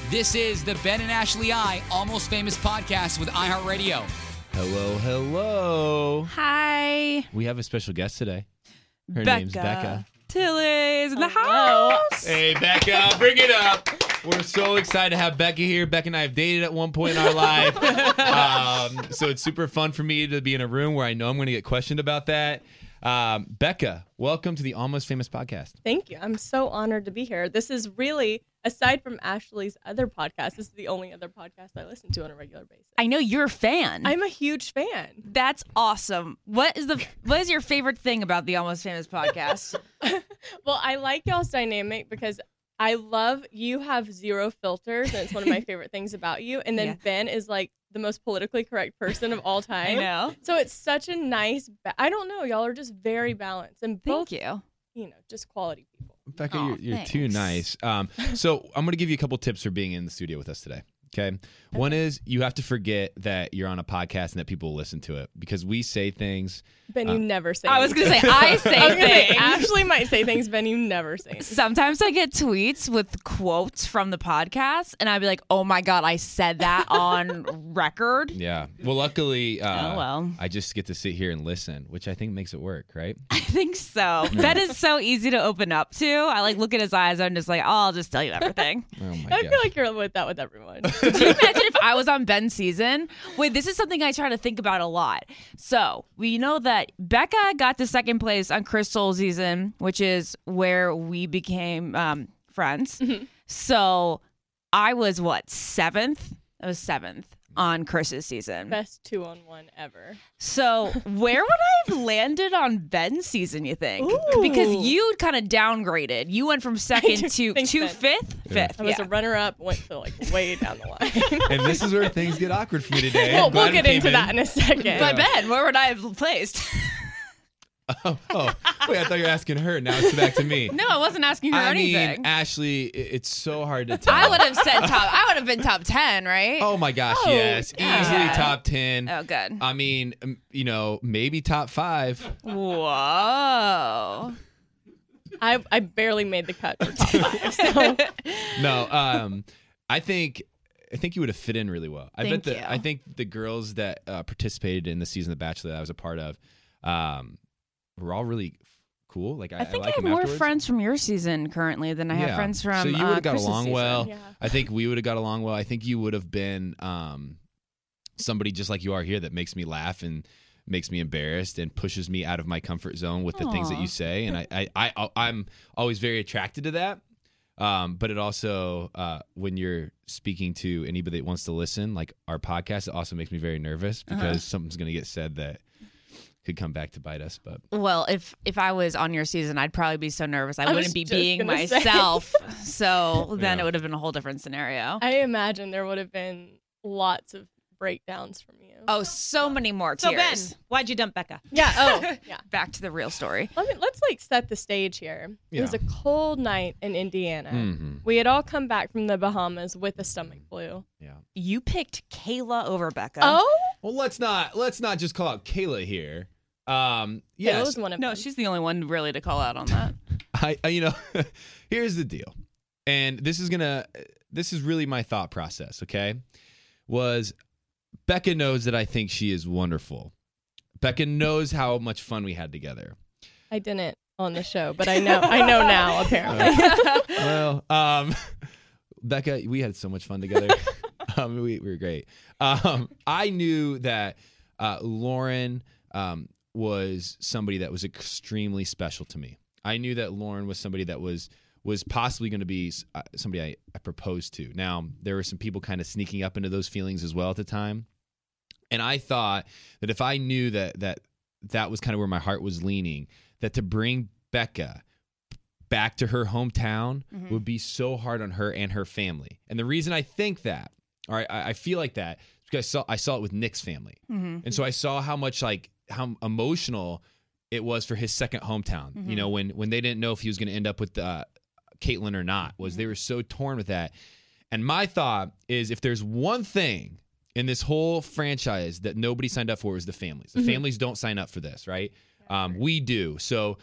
This is the Ben and Ashley I Almost Famous podcast with iHeartRadio. Hello, hello. Hi. We have a special guest today. Her name's Becca. Tilly's in the house. Hey, Becca, bring it up. We're so excited to have Becca here. Becca and I have dated at one point in our life. So it's super fun for me to be in a room where I know I'm going to get questioned about that. Becca, welcome to the Almost Famous podcast. Thank you. I'm so honored to be here. This is really, aside from Ashley's other podcast, this is the only other podcast I listen to on a regular basis. I know you're a fan. I'm a huge fan. That's awesome. What is your favorite thing about the Almost Famous podcast? Well, I like y'all's dynamic because I love you have zero filters, and it's one of my favorite things about you. And then Ben is like the most politically correct person of all time. I know. So it's such a nice, I don't know, y'all are just very balanced. And both, Thank you. you know, just quality people. Becca, you're too nice. So I'm going to give you a couple tips for being in the studio with us today. Okay. One is you have to forget that you're on a podcast and that people will listen to it because we say things. Ben, you never say I was going to say, I say things. Ashley might say things, Ben, you never say things. Sometimes I get tweets with quotes from the podcast, and I'd be like, oh my God, I said that on record. Yeah. Well, luckily, well. I just get to sit here and listen, which I think makes it work, right? I think so. Ben is so easy to open up to. I like look at his eyes. I'm just like, oh, I'll just tell you everything. Oh my I gosh. feel like you're with that with everyone. Could you imagine if I was on Ben's season? Wait, this is something I try to think about a lot. So we know that Becca got to second place on Crystal's season, which is where we became friends. Mm-hmm. So I was seventh? I was seventh on Chris's season. Best 2-on-1 ever. So where would I have landed on Ben's season, you think? Ooh. Because you kind of downgraded. You went from second to Thanks, Ben. fifth? Yeah. Fifth, I was a runner-up, went to like way down the line. And this is where things get awkward for me today. Well, I'm glad we'll we get came into that in a second. But Ben, where would I have placed? Oh, wait, I thought you were asking her. Now it's back to me. No, I wasn't asking her I mean, anything. Ashley, it's so hard to tell. I would have said top. I would have been top 10, right? Oh my gosh, Oh, yes. yeah. Easily top 10. Oh, good. I mean, maybe top 5. Whoa. I barely made the cut for top 5. So. No, I think you would have fit in really well. I Thank you. I think the girls that participated in the season of The Bachelor that I was a part of were all really cool. Like I think I like have them more afterwards. friends from your season currently than I have friends from So you would have got Chris's along season. well. Yeah. I think we would have got along well. I think you would have been somebody just like you are here that makes me laugh and makes me embarrassed and pushes me out of my comfort zone with the things that you say. And I'm always very attracted to that. But it also, when you're speaking to anybody that wants to listen, like our podcast, it also makes me very nervous because something's going to get said that could come back to bite us. But Well, if I was on your season, I'd probably be so nervous I was wouldn't be just being gonna say. myself. So then Yeah. it would have been a whole different scenario. I imagine there would have been lots of breakdowns from you. Oh, so many more So Ben, tears. why'd you dump Becca? Yeah. Oh, yeah. Back to the real story. Let's like set the stage here. It was Yeah. a cold night in Indiana. Mhm. We had all come back from the Bahamas with a stomach flu. yeah. You picked Kayla over Becca. Oh, Well, let's not just call out Kayla here. It Yes, was one of No, them. she's the only one really to call out on that. I here's the deal. And this is really my thought process, okay? Was Becca knows that I think she is wonderful. Becca knows how much fun we had together. I didn't on the show, but I know now apparently. Well, Becca, we had so much fun together. We were great. I knew that Lauren was somebody that was extremely special to me. I knew that Lauren was somebody that was possibly going to be somebody I proposed to. Now, there were some people kind of sneaking up into those feelings as well at the time. And I thought that if I knew that was kind of where my heart was leaning, that to bring Becca back to her hometown would be so hard on her and her family. And the reason I think that, or I feel like that, is because I saw it with Nick's family. And so I saw how emotional it was for his second hometown. You know, when they didn't know if he was going to end up with Caitlyn or not, they were so torn with that. And my thought is, if there's one thing in this whole franchise that nobody signed up for, is the families. The families don't sign up for this, right? We do. So,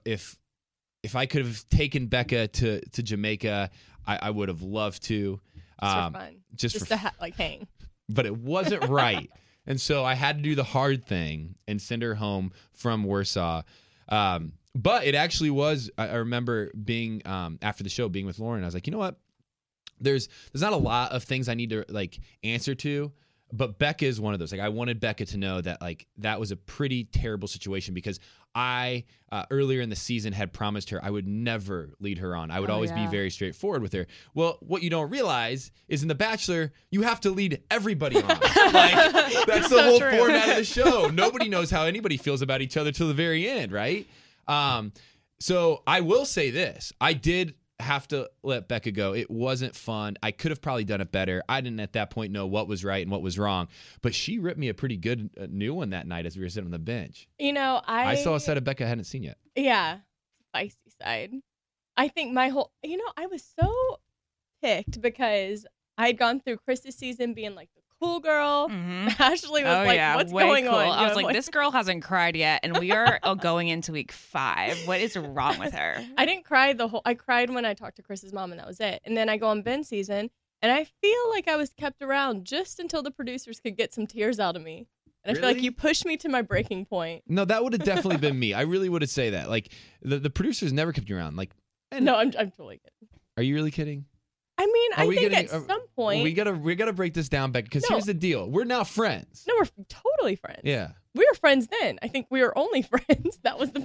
if I could have taken Becca to Jamaica, I would have loved to. Just for fun. Just for to like hang. But it wasn't right. And so I had to do the hard thing and send her home from Warsaw. But it actually was, I remember being, after the show, being with Lauren, I was like, you know what? There's not a lot of things I need to like answer to, but Becca is one of those. Like I wanted Becca to know that like that was a pretty terrible situation because I earlier in the season had promised her I would never lead her on. I would always be very straightforward with her. Well, what you don't realize is in The Bachelor, you have to lead everybody on. Like that's the whole format of the show. Nobody knows how anybody feels about each other till the very end, right? So I will say this. I did have to let Becca go. It wasn't fun. I could have probably done it better. I didn't at that point know what was right and what was wrong, but she ripped me a pretty good new one that night as we were sitting on the bench. You know, I saw a side of Becca I hadn't seen yet. Yeah. Feisty side. I think I was so picked because I had gone through Chris's season being like the cool girl. Mm-hmm. Ashley was what's going on? I was like, this girl hasn't cried yet, and we are going into week 5. What is wrong with her? I didn't cry I cried when I talked to Chris's mom, and that was it. And then I go on Ben's season, and I feel like I was kept around just until the producers could get some tears out of me. And I feel like you pushed me to my breaking point. No, that would have definitely been me. I really would have said that. Like the producers never kept you around. Like, no, I'm totally kidding. Are you really kidding? I mean, I think at some point we gotta break this down, Becca. Because here's the deal: we're now friends. No, we're totally friends. Yeah, we were friends then. I think we were only friends. That was the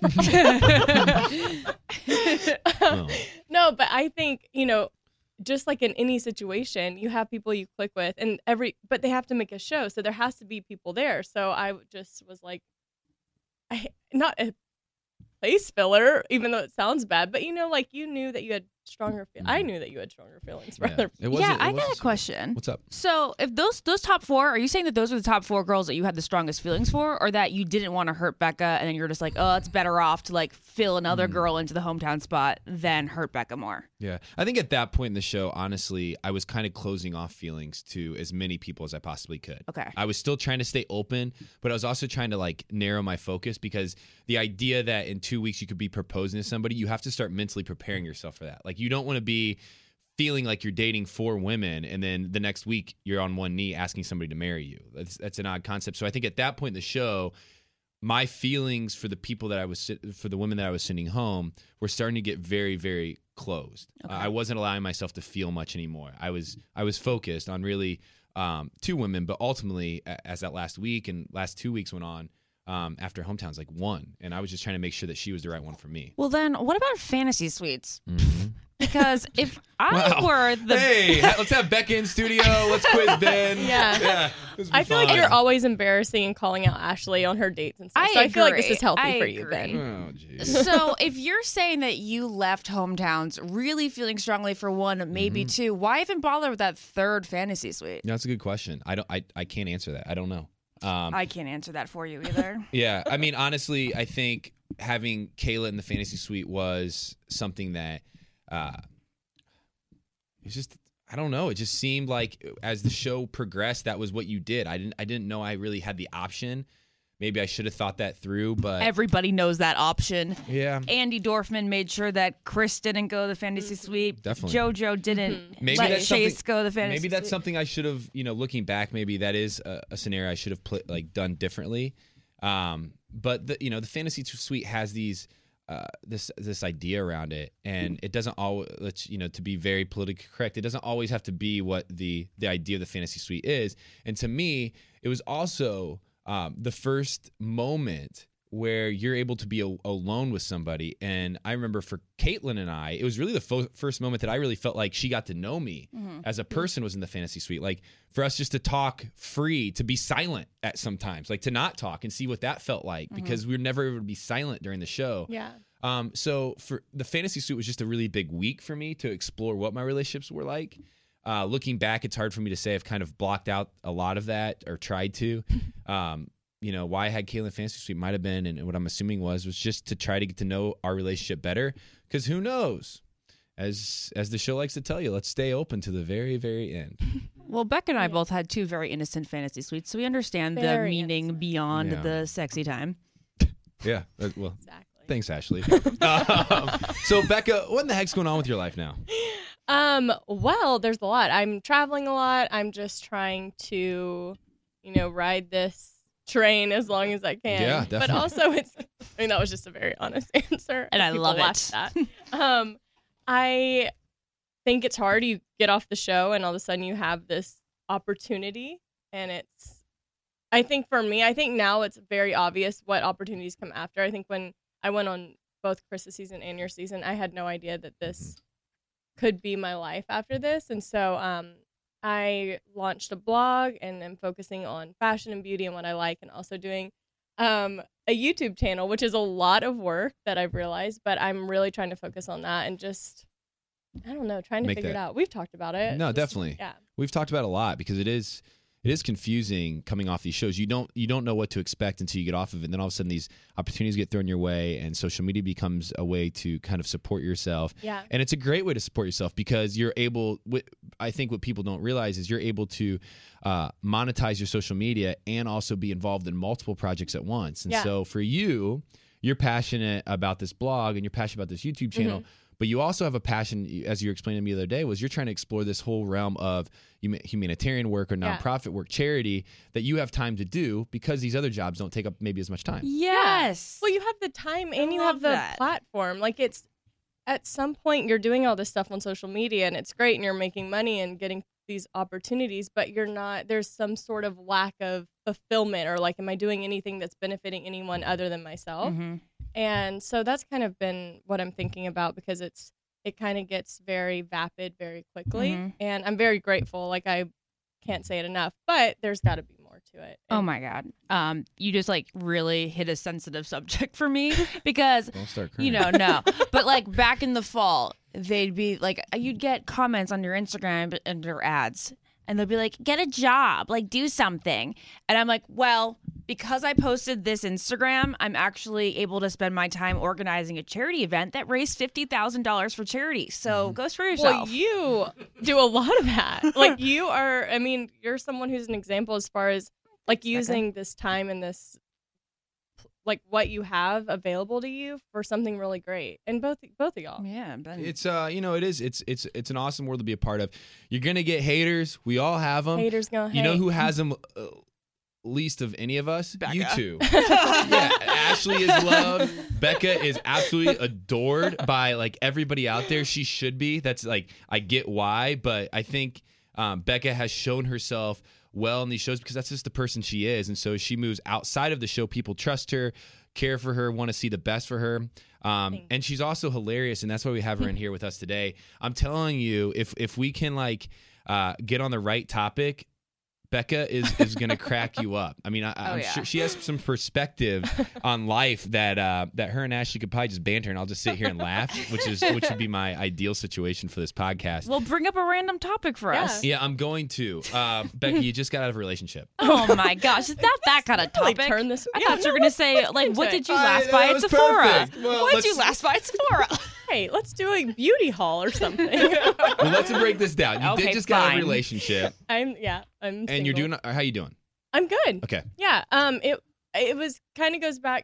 problem. No, but I think just like in any situation, you have people you click with, but they have to make a show, so there has to be people there. So I just was like, not a place filler, even though it sounds bad, but like you knew that you had stronger feelings. I knew that you had stronger feelings for other people. I got a question. What's up? So if those top 4, are you saying that those were the top 4 girls that you had the strongest feelings for, or that you didn't want to hurt Becca and then you're just like, oh, it's better off to like fill another girl into the hometown spot than hurt Becca more? Yeah. I think at that point in the show, honestly, I was kind of closing off feelings to as many people as I possibly could. Okay. I was still trying to stay open, but I was also trying to like narrow my focus because the idea that in 2 weeks you could be proposing to somebody, you have to start mentally preparing yourself for that. Like you don't want to be feeling like you're dating 4 women and then the next week you're on one knee asking somebody to marry you. That's an odd concept. So I think at that point in the show, my feelings for the people for the women that I was sending home were starting to get very, very closed. Okay. I wasn't allowing myself to feel much anymore. I was focused on really 2 women, but ultimately as that last week and last 2 weeks went on, after Hometowns, like 1, and I was just trying to make sure that she was the right one for me. Well, then what about fantasy suites? Mm-hmm. Because if I were the let's have Becca in studio. Let's quiz Ben. Yeah. I feel like you're always embarrassing and calling out Ashley on her dates and stuff. I feel like this is healthy for you, Ben. Oh, geez. So if you're saying that you left Hometowns really feeling strongly for 1, maybe 2, why even bother with that 3rd fantasy suite? That's a good question. I can't answer that. I don't know. I can't answer that for you either. Yeah, I mean, honestly, I think having Kayla in the fantasy suite was something that it's just, I don't know. It just seemed like as the show progressed, that was what you did. I didn't know I really had the option. Maybe I should have thought that through, but everybody knows that option. Yeah. Andy Dorfman made sure that Chris didn't go to the fantasy suite. Definitely. JoJo didn't maybe let Chase go to the fantasy suite. Maybe that's something I should have, looking back, maybe that is a scenario I should have done differently. But the fantasy suite has these this idea around it, and it doesn't always, to be very politically correct, it doesn't always have to be what the idea of the fantasy suite is. And to me, it was also the first moment where you're able to be alone with somebody. And I remember for Caitlin and I, it was really the first moment that I really felt like she got to know me as a person was in the fantasy suite. Like for us just to talk free, to be silent at sometimes, like to not talk and see what that felt like, because we were never able to be silent during the show. Yeah. So for the fantasy suite was just a really big week for me to explore what my relationships were like. Looking back, it's hard for me to say I've kind of blocked out a lot of that or tried to. Why I had Caitlin Fantasy Suite might have been, and what I'm assuming was just to try to get to know our relationship better. Because who knows? As the show likes to tell you, let's stay open to the very, very end. Well, Becca and I both had 2 very innocent fantasy suites, so we understand the meaning innocent. Beyond the sexy time. Yeah. Well, exactly. Thanks, Ashley. So, Becca, what in the heck's going on with your life now? Well, there's a lot. I'm traveling a lot. I'm just trying to, ride this train as long as I can. Yeah, definitely. But also that was just a very honest answer. And I People love laughed it. at that. I think it's hard. You get off the show and all of a sudden you have this opportunity, and I think for me, now it's very obvious what opportunities come after. I think when I went on both Chris's season and your season, I had no idea that this could be my life after this. And so I launched a blog and am focusing on fashion and beauty and what I like, and also doing a YouTube channel, which is a lot of work that I've realized, but I'm really trying to focus on that and just, I don't know, trying to figure it out. We've talked about it. No, definitely. Yeah. We've talked about it a lot because it is confusing coming off these shows. You don't know what to expect until you get off of it. And then all of a sudden these opportunities get thrown your way, and social media becomes a way to kind of support yourself. Yeah. And it's a great way to support yourself because you're able, I think what people don't realize is you're able to monetize your social media and also be involved in multiple projects at once. And so for you, you're passionate about this blog and you're passionate about this YouTube channel. But you also have a passion, as you were explaining to me the other day, was you're trying to explore this whole realm of humanitarian work or nonprofit work, charity, that you have time to do because these other jobs don't take up maybe as much time. Yes. Well, you have the time and you have the platform. Like, it's at some point you're doing all this stuff on social media and it's great and you're making money and getting these opportunities, but there's some sort of lack of fulfillment, or like, am I doing anything that's benefiting anyone other than myself? And so that's kind of been what I'm thinking about, because it kind of gets very vapid very quickly. And I'm very grateful. Like, I can't say it enough, but there's got to be more to it. Oh my God. You just really hit a sensitive subject for me because, Don't start crying. no. But like back in the fall, they'd be like, you'd get comments on your Instagram and your ads, and they'll be like, get a job, like do something. And I'm like, well, because I posted this Instagram, I'm actually able to spend my time organizing a charity event that raised $50,000 for charity. So go screw yourself. Well, you do a lot of that. Like, you're someone who's an example as far as like using this time and this, like, what you have available to you for something really great. And both of y'all. Yeah, Ben. It's it's an awesome world to be a part of. You're gonna get haters. We all have them. Haters gonna hate. You know who has them least of any of us? Becca. You two. Yeah, Ashley is loved. Becca is absolutely adored by like everybody out there. She should be. That's like, I get why, but I think Becca has shown herself well in these shows because that's just the person she is. And so she moves outside of the show. People trust her, care for her, want to see the best for her. And she's also hilarious, and that's why we have her in here with us today. I'm telling you, if we can get on the right topic, Becca is going to crack you up. I mean, I'm sure she has some perspective on life that her and Ashley could probably just banter, and I'll just sit here and laugh, which would be my ideal situation for this podcast. Well, bring up a random topic for us. Yeah, I'm going to. Becca, you just got out of a relationship. Oh my gosh, it's not that kind of topic. Turn this. I thought you were gonna say what did you last buy at Sephora? What did you last buy at Sephora? Hey, let's do a beauty haul or something. Well, let's break this down. You did just get out of a fine. relationship. I'm And single. you're doing. How you doing? I'm good. Okay. Yeah. It was kind of goes back.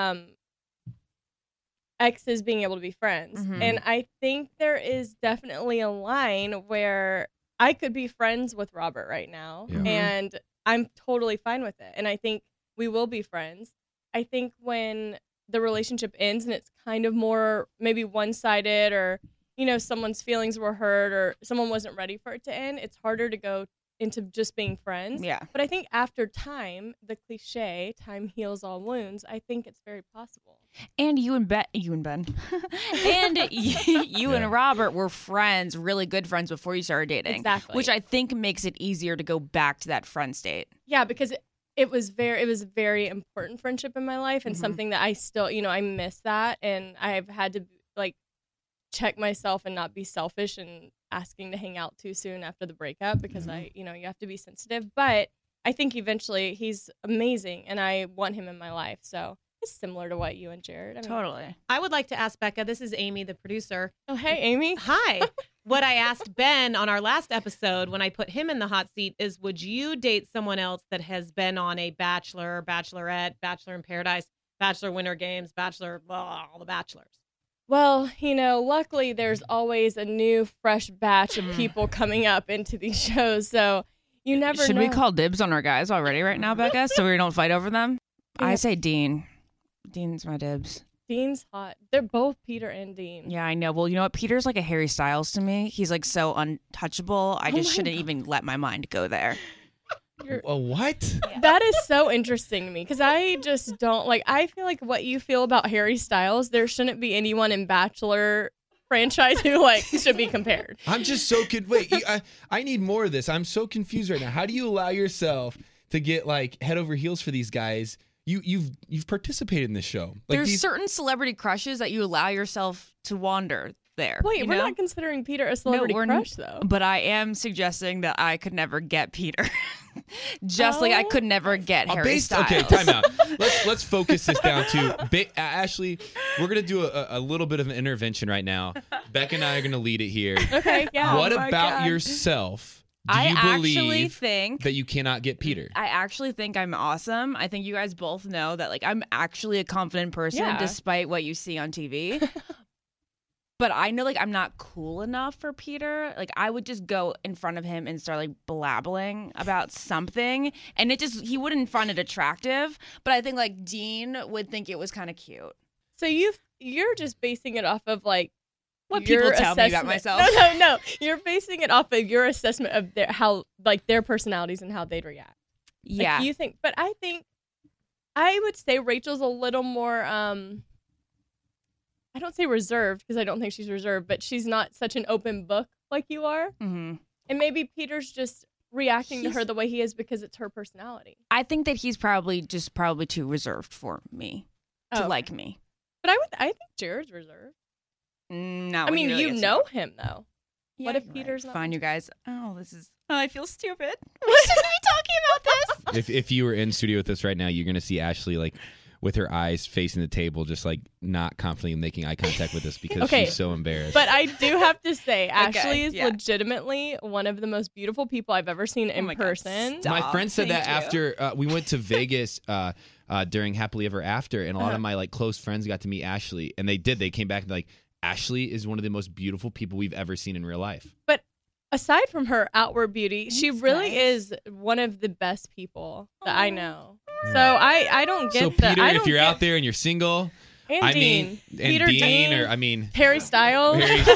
Exes being able to be friends, and I think there is definitely a line where I could be friends with Robert right now, and I'm totally fine with it. And I think we will be friends. I think when the relationship ends and it's kind of more maybe one-sided, or someone's feelings were hurt, or someone wasn't ready for it to end, it's harder to go into just being friends. Yeah. But I think after time, the cliche, time heals all wounds, I think it's very possible. And you and Ben, and you and Robert were friends, really good friends before you started dating. Exactly. Which I think makes it easier to go back to that friend state. Yeah, because it was a very important friendship in my life, and something that I still, I miss that, and I've had to check myself and not be selfish and asking to hang out too soon after the breakup, because you have to be sensitive. But I think eventually he's amazing, and I want him in my life. So it's similar to what you and Jared. Totally. I would like to ask Becca, this is Amy, the producer. Oh, hey, Amy. Hi. What I asked Ben on our last episode when I put him in the hot seat is, would you date someone else that has been on a Bachelor, Bachelorette, Bachelor in Paradise, Bachelor Winter Games, Bachelor, all the Bachelors? Well, luckily there's always a new, fresh batch of people coming up into these shows, so you never know. Should we call dibs on our guys already right now, Becca, so we don't fight over them? Yeah. I say Dean. Dean's my dibs. Dean's hot. They're both Peter and Dean. Yeah, I know. Well, you know what? Peter's like a Harry Styles to me. He's like so untouchable. I just shouldn't even let my mind go there. What? That is so interesting to me because I just don't I feel like what you feel about Harry Styles, there shouldn't be anyone in Bachelor franchise who should be compared. I'm just so wait, I need more of this. I'm so confused right now. How do you allow yourself to get head over heels for these guys? You've participated in this show. There's certain celebrity crushes that you allow yourself to wander there. Wait, we're not considering Peter a celebrity crush though. But I am suggesting that I could never get Peter. Just like I could never get Harry Styles. Okay, time out. Let's focus this down to Ashley. We're gonna do a little bit of an intervention right now. Becca and I are gonna lead it here. Okay, yeah. What about yourself? Do you believe that you cannot get Peter? I actually think I'm awesome. I think you guys both know that I'm actually a confident person despite what you see on TV. But I know I'm not cool enough for Peter. I would just go in front of him and start blabbling about something, and he wouldn't find it attractive. But I think Dean would think it was kind of cute. So you're just basing it off of what people tell me about myself. No. You're basing it off of your assessment of their personalities and how they'd react. Yeah. You think, but I would say Rachel's a little more. I don't say reserved because I don't think she's reserved, but she's not such an open book like you are. Mm-hmm. And maybe Peter's just reacting to her the way he is because it's her personality. I think that he's probably too reserved for me to like me. But I think Jared's reserved. No, I mean, you know him though. Yeah, what if Peter's not? Fine, you guys. Oh, I feel stupid. We shouldn't be talking about this. If you were in studio with us right now, you're gonna see Ashley with her eyes facing the table, just not confidently making eye contact with us because she's so embarrassed. But I do have to say, Ashley is legitimately one of the most beautiful people I've ever seen in person. My friend said that after we went to Vegas during Happily Ever After, and a lot of my close friends got to meet Ashley, and they came back and Ashley is one of the most beautiful people we've ever seen in real life. But aside from her outward beauty, she really is one of the best people that I know. So I don't get that. So Peter, if you're out there and you're single, Dean, or Harry Styles.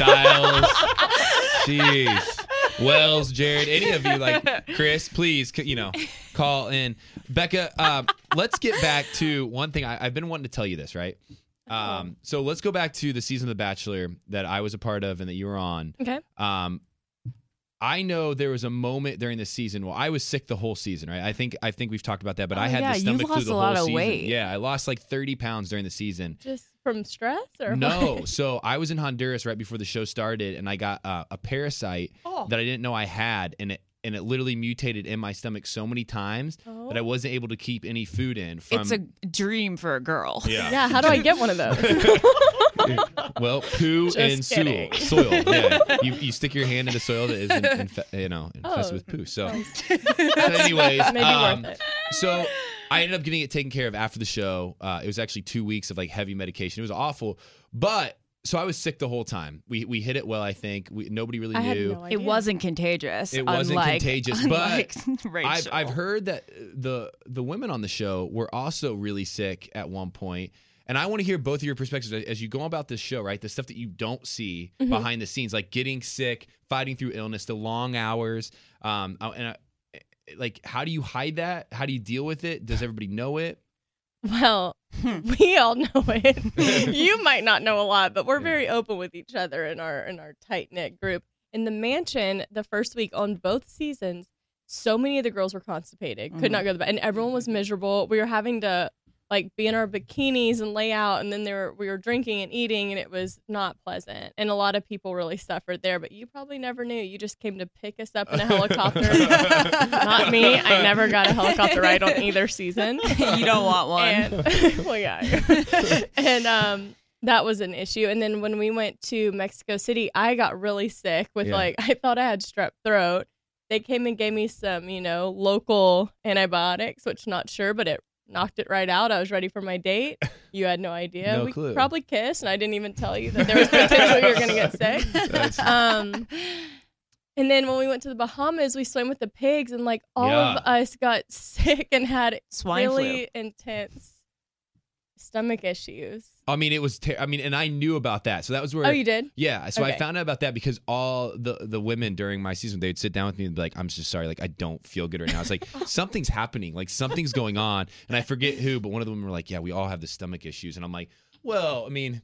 Jeez. Wells, Jared, any of you, Chris, please, call in. Becca, let's get back to one thing. I've been wanting to tell you this, right? So let's go back to the season of The Bachelor that I was a part of and that you were on. Okay. I know there was a moment during the season. Well, I was sick the whole season, right? I think we've talked about that, but I had the stomach flu the whole season. Weight. Yeah, I lost 30 pounds during the season. Just from stress, or no? What? So I was in Honduras right before the show started, and I got a parasite that I didn't know I had, and it literally mutated in my stomach so many times that I wasn't able to keep any food in. It's a dream for a girl. Yeah. How do I get one of those? Well, poo and soil. Yeah, you stick your hand into soil that is infested with poo. So, anyways, maybe worth it. So I ended up getting it taken care of after the show. It was actually 2 weeks of heavy medication. It was awful, but. So I was sick the whole time. We hit it well, I think. Nobody really knew. No idea. It wasn't contagious. It wasn't contagious, but Rachel. I've heard that the women on the show were also really sick at one point. And I want to hear both of your perspectives as you go about this show, right? The stuff that you don't see behind the scenes, like getting sick, fighting through illness, the long hours. How do you hide that? How do you deal with it? Does everybody know it? Well, we all know it. You might not know a lot, but we're very open with each other in our tight-knit group. In the mansion, the first week on both seasons, so many of the girls were constipated, could not go to the bed, and everyone was miserable. We were having to be in our bikinis and lay out, and then we were drinking and eating, and it was not pleasant. And a lot of people really suffered there, but you probably never knew. You just came to pick us up in a helicopter. Not me. I never got a helicopter ride on either season. You don't want one. And that was an issue. And then when we went to Mexico City, I got really sick with I thought I had strep throat. They came and gave me some, local antibiotics, which not sure, but it knocked it right out. I was ready for my date. You had no idea. No We clue. probably kissed, and I didn't even tell you that there was potential you were going to get sick. And then when we went to the Bahamas, we swam with the pigs, and like all of us got sick and had Swine really intense stomach issues. I mean, it was. And I knew about that, so that was where. Oh, you did? Yeah, so I Okay. found out about that because all the women during my season, they'd sit down with me and be like, "I'm just sorry, like I don't feel good right now." It's like something's happening, like something's going on, and I forget who, but one of them were like, "Yeah, we all have the stomach issues," and I'm like, "Well, I mean."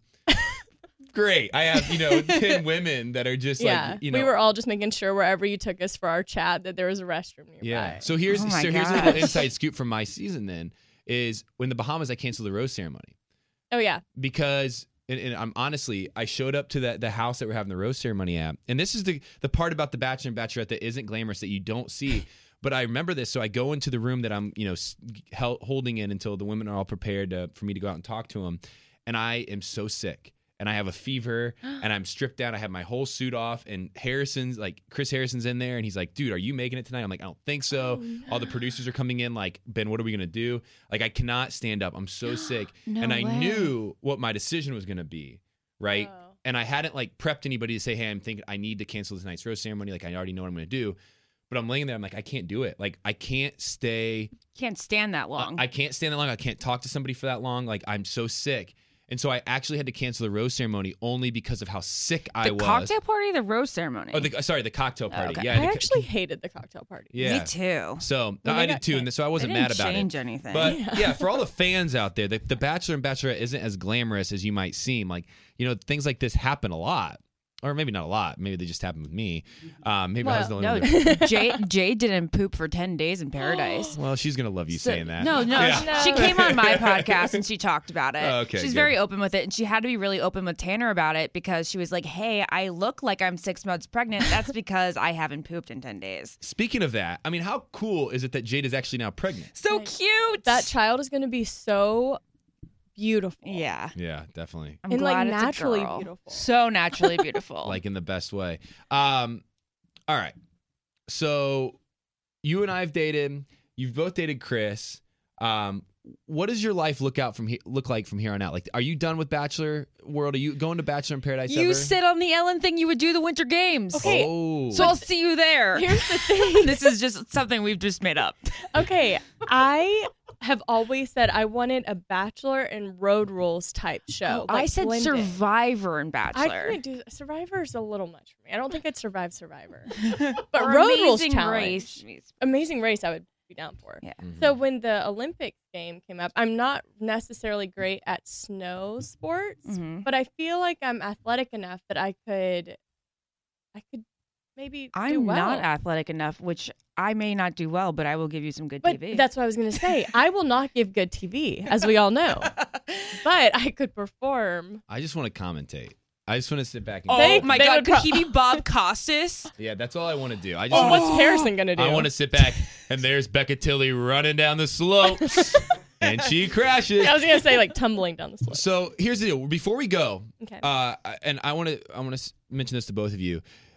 Great. I have, 10 women that are just Yeah. like, We were all just making sure wherever you took us for our chat that there was a restroom nearby. Yeah. So here's Oh my here's a little gosh. inside scoop from my season then is when the Bahamas I canceled the rose ceremony Oh, yeah. because and I'm honestly I showed up to the house that we're having the rose ceremony at, and this is the part about the Bachelor and Bachelorette that isn't glamorous that you don't see. But I remember this, so I go into the room that I'm holding in until the women are all prepared for me to go out and talk to them, and I am so sick. And I have a fever, and I'm stripped down. I have my whole suit off, and Chris Harrison's in there, and he's like, "Dude, are you making it tonight?" I'm like, "I don't think so." Oh, no. All the producers are coming in, like, "Ben, what are we gonna do?" Like, I cannot stand up. I'm so sick, No and I way. knew what my decision was gonna be, right? Oh. And I hadn't prepped anybody to say, "Hey, I'm thinking I need to cancel tonight's rose ceremony." Like, I already know what I'm gonna do, but I'm laying there. I'm like, I can't do it. Like, I can't stay. Can't stand that long. I can't stand that long. I can't talk to somebody for that long. Like, I'm so sick. And so I actually had to cancel the rose ceremony only because of how sick I the was. cocktail party, or the rose ceremony. Oh, the cocktail party. okay. Yeah, I actually hated the cocktail party. yeah. Me too. So Well, I they did got too, and changed. so I wasn't They didn't mad about change it. anything. But yeah, for all the fans out there, the Bachelor and Bachelorette isn't as glamorous as you might seem. Like, things like this happen a lot. Or maybe not a lot. Maybe they just happened with me. Maybe I was the only no, one. that- Jade didn't poop for 10 days in paradise. Well, she's going to love you saying that. No, Yeah. she came on my podcast and she talked about it. Oh, okay, She's good. very open with it, and she had to be really open with Tanner about it because she was like, "Hey, I look like I'm 6 months pregnant. That's because I haven't pooped in 10 days." Speaking of that, I mean, how cool is it that Jade is actually now pregnant? So Like, cute. That child is going to be so beautiful. Yeah. Yeah, definitely. I'm And, glad like, it's a naturally girl. beautiful. So naturally beautiful. Like in the best way. All right. So you and I have dated. You've both dated Chris. What does your life look like from here on out? Like, are you done with Bachelor World? Are you going to Bachelor in Paradise you ever? said on the Ellen thing you would do the Winter Games. Okay. Oh. So I'll see you there. Here's the thing. This is just something we've just made up. Okay, I have always said I wanted a Bachelor and Road Rules type show. I like said blended. Survivor and I Bachelor. couldn't do Survivor's a little much for me. I don't think I'd survive Survivor. But Or Road Rules Amazing challenge, Race. Amazing Race, I would be down for. Yeah. Mhm. So when the Olympics game came up, I'm not necessarily great at snow sports, Mhm. but I feel like I'm athletic enough that I could maybe do I'm well. not athletic enough, which I may not do well, but I will give you some good But TV. that's what I was going to say. I will not give good TV, as we all know. But I could perform. I just want to commentate. I just want to sit back and Oh They- my they God! would Could pro- he be Bob Costas? yeah, that's all I want to do. I just Well, want what's Harrison going to do? I want to sit back and there's Becca Tilly running down the slopes and she crashes. I was going to say, like, tumbling down the slope. So here's the deal. Before we go, Okay. and I want to mention this to both of you.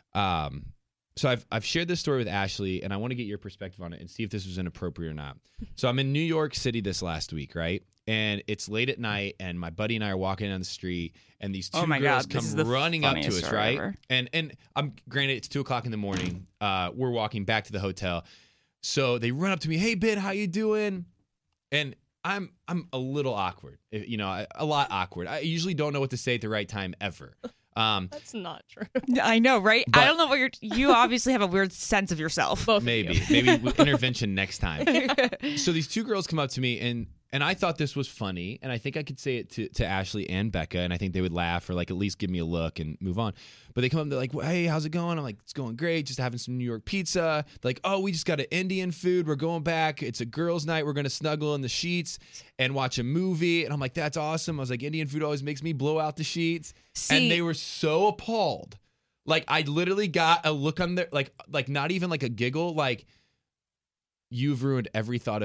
So I've shared this story with Ashley, and I want to get your perspective on it and see if this was inappropriate or not. So I'm in New York City this last week, right? And it's late at night, and my buddy and I are walking down the street, and these two Oh my girls God, this come is the running up to funniest us, story right? ever. And I'm granted it's 2:00 in the morning. We're walking back to the hotel, so they run up to me, "Hey Ben, how you doing?" And I'm a little awkward, a lot awkward. I usually don't know what to say at the right time ever. That's not true. I know, right? But- I don't know what you obviously have a weird sense of yourself. Both of Maybe you. with intervention next time. So these two girls come up to me and I thought this was funny, and I think I could say it to Ashley and Becca, and I think they would laugh or like at least give me a look and move on. But they come up and they're like, "Hey, how's it going?" I'm like, "It's going great, just having some New York pizza." They're like, "Oh, we just got an Indian food. We're going back. It's a girls' night. We're gonna snuggle in the sheets and watch a movie." And I'm like, "That's awesome." I was like, "Indian food always makes me blow out the sheets." See- And they were so appalled. Like I literally got a look on their like not even like a giggle, like you've ruined every thought of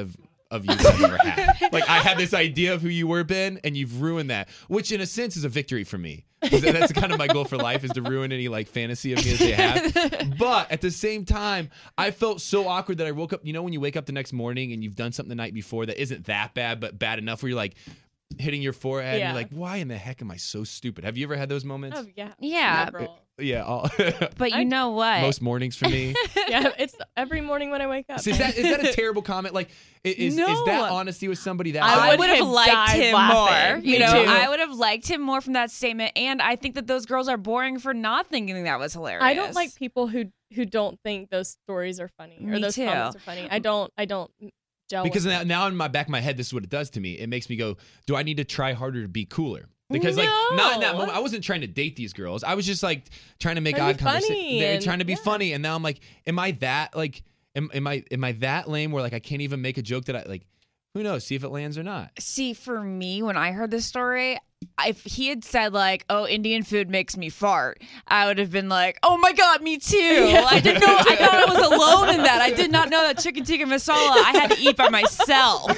of you that I've ever had. Like, I had this idea of who you were, Ben, and you've ruined that, which in a sense is a victory for me. That's kind of my goal for life, is to ruin any like fantasy of me that they have. But at the same time, I felt so awkward that I woke up, when you wake up the next morning and you've done something the night before that isn't that bad, but bad enough where you're like hitting your forehead and you're like, why in the heck am I so stupid? Have you ever had those moments? Oh, yeah. Yeah. Several. Yeah. But you know what? Most mornings for me. Yeah, it's every morning when I wake up. So is that a terrible comment? Like, is that honesty with somebody that I bad? would have liked him laughing. more. Me too. I would have liked him more from that statement. And I think that those girls are boring for not thinking that was hilarious. I don't like people who don't think those stories are funny or Me those too. comments are funny. I don't gel Because with now in my back of my head, this is what it does to me. It makes me go, do I need to try harder to be cooler? Because like not in that moment, I wasn't trying to date these girls. I was just like trying to make eye conversation. They're trying to be funny, and now I'm like, am I that like, am I that lame where like I can't even make a joke that I like? Who knows? See if it lands or not. See, for me, when I heard this story, if he had said like, "Oh, Indian food makes me fart," I would have been like, "Oh my god, me too!" I didn't know. I thought I was alone in that. I did not know that chicken tikka masala I had to eat by myself.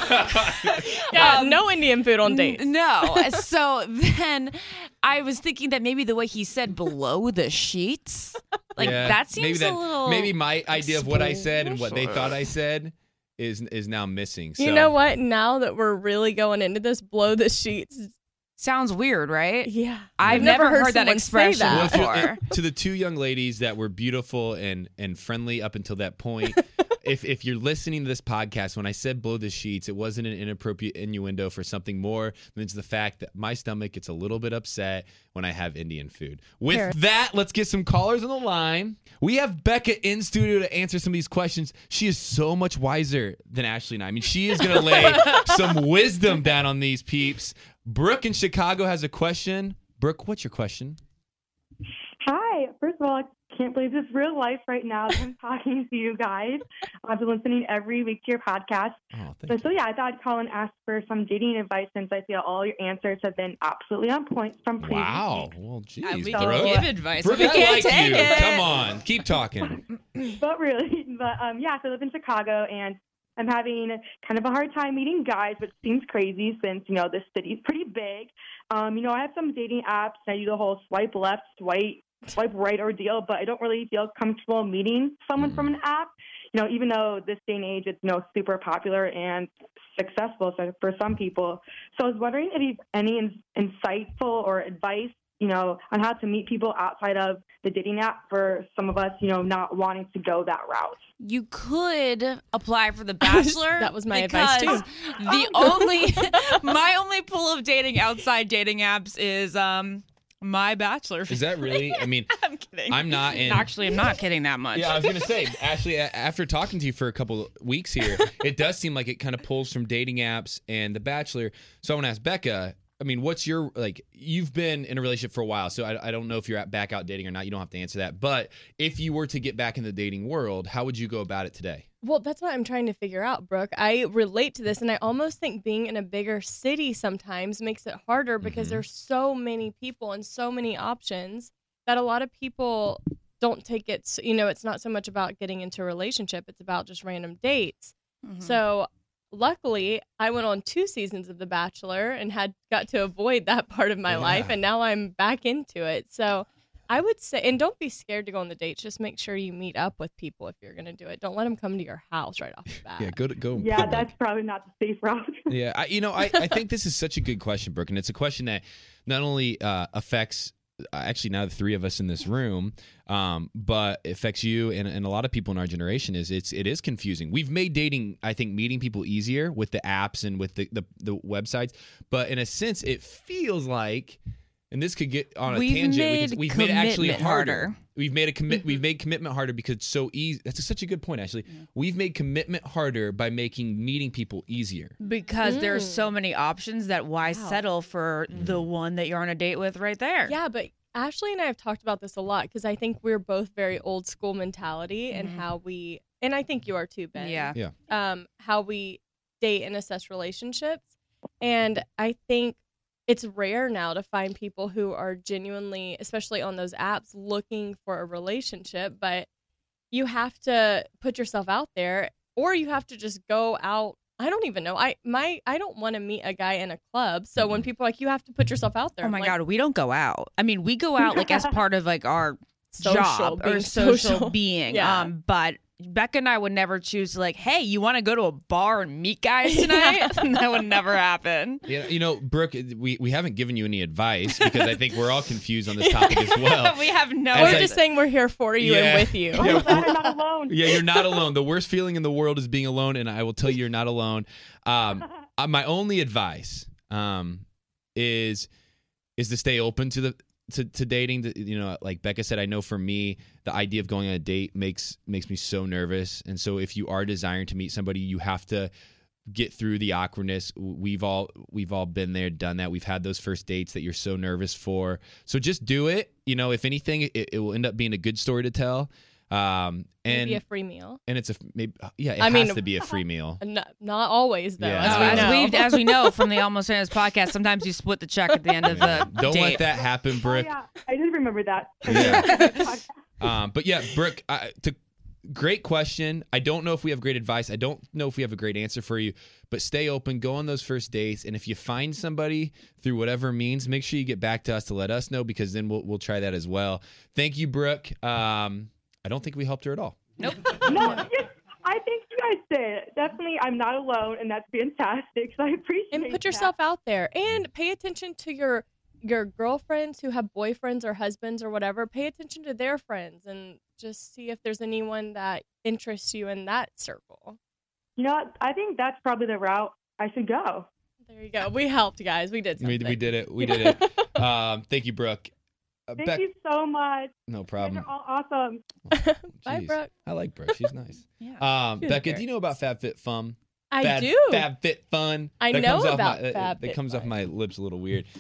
Yeah, no Indian food on dates. No. So then I was thinking that maybe the way he said "below the sheets," like that seems a little. Maybe my idea of what I said and what they thought I said is now missing. So. You know what? Now that we're really going into this, blow the sheets. Sounds weird, right? Yeah. I've never heard that someone say expression that. before. To the two young ladies that were beautiful and friendly up until that point, if you're listening to this podcast, when I said blow the sheets, it wasn't an inappropriate innuendo for something more than it's the fact that my stomach gets a little bit upset when I have Indian food. With that, let's get some callers on the line. We have Becca in studio to answer some of these questions. She is so much wiser than Ashley and I. I mean, she is going to lay some wisdom down on these peeps. Brooke in Chicago has a question. Brooke, what's your question? Hi. First of all, I can't believe this is real life right now that I'm talking to you guys. I've been listening every week to your podcast. Oh, thank you. So yeah, I thought I'd call and ask for some dating advice since I feel all your answers have been absolutely on point from previous Wow. weeks. Well, geez, We Brooke. can give advice. Brooke, We I can't like take you. it. Come on. Keep talking. So I live in Chicago and I'm having kind of a hard time meeting guys, which seems crazy since, this city's pretty big. I have some dating apps and I do the whole swipe left, swipe right ordeal, but I don't really feel comfortable meeting someone from an app. Even though this day and age it's super popular and successful for some people. So I was wondering if you have any insightful or advice, on how to meet people outside of the dating app for some of us, not wanting to go that route. You could apply for The Bachelor. That was my advice too. My only pool of dating outside dating apps is My Bachelor. Is that really? I mean, I'm kidding. I'm not in. Actually, I'm not kidding that much. Yeah, I was going to say, Ashley, after talking to you for a couple of weeks here, it does seem like it kind of pulls from dating apps and The Bachelor. So I want to ask Becca, I mean, what's your, you've been in a relationship for a while, so I don't know if you're back out dating or not. You don't have to answer that. But if you were to get back in the dating world, how would you go about it today? Well, that's what I'm trying to figure out, Brooke. I relate to this, and I almost think being in a bigger city sometimes makes it harder because there's so many people and so many options that a lot of people don't take it. It's not so much about getting into a relationship. It's about just random dates. Mm-hmm. So luckily, I went on 2 seasons of The Bachelor and got to avoid that part of my life, and now I'm back into it. So I would say, and don't be scared to go on the dates. Just make sure you meet up with people if you're going to do it. Don't let them come to your house right off the bat. Yeah, go. Yeah, that's probably not the safe route. Yeah, I think this is such a good question, Brooke, and it's a question that not only affects actually now the 3 of us in this room, but affects you and a lot of people in our generation. It is confusing. We've made dating, I think, meeting people easier with the apps and with the websites, but in a sense, it feels like. And this could get on a tangent. We've made it actually harder. We've made commitment harder because it's so easy. That's such a good point, Ashley. Yeah. We've made commitment harder by making meeting people easier. Because there's so many options that why settle for the one that you're on a date with right there? Yeah, but Ashley and I have talked about this a lot because I think we're both very old school mentality and how we, and I think you are too, Ben. Yeah. How we date and assess relationships. And I think it's rare now to find people who are genuinely, especially on those apps, looking for a relationship. But you have to put yourself out there, or you have to just go out I don't even know. I don't want to meet a guy in a club. So when people are like, you have to put yourself out there. Oh my God, we don't go out. I mean, we go out like as part of like our job or social being. Yeah. But Becca and I would never choose to like, hey, you want to go to a bar and meet guys tonight? That would never happen. Yeah, you know, Brooke, we haven't given you any advice because I think we're all confused on this topic as well. We have no. We're just saying we're here for you and with you. Yeah, I'm not alone. Yeah, you're not alone. The worst feeling in the world is being alone, and I will tell you, you're not alone. My only advice is to stay open to dating. You know, like Becca said, I know for me, the idea of going on a date makes me so nervous. And so if you are desiring to meet somebody, you have to get through the awkwardness. We've all been there, done that. We've had those first dates that you're so nervous for. So just do it. You know, if anything, it will end up being a good story to tell. And maybe a free meal. And it's it has to be a free meal. Not always though. Yeah. As we know from the Almost Famous podcast, sometimes you split the check at the end of the Don't date. let that happen, Brooke. Oh, yeah, I did remember that. Yeah. But yeah, Brooke, great question. I don't know if we have great advice. I don't know if we have a great answer for you, but stay open, go on those first dates, and if you find somebody through whatever means, make sure you get back to us to let us know, because then we'll try that as well. Thank you, Brooke. I don't think we helped her at all. Nope. No, I think you guys did. Definitely, I'm not alone, and that's fantastic. So I appreciate it. And put yourself out there, and pay attention to your girlfriends who have boyfriends or husbands or whatever. Pay attention to their friends and just see if there's anyone that interests you in that circle. You know what? I think that's probably the route I should go. There you go. We helped, guys. We did something. We did it. We did it. Thank you, Brooke. Thank you so much. No You problem. guys are all awesome. Bye, Jeez. Brooke. I like Brooke. She's nice. Yeah. Becca, do you know about FabFitFun? I do. FabFitFun. I That know comes off about That comes off FabFitFun. my lips a little weird.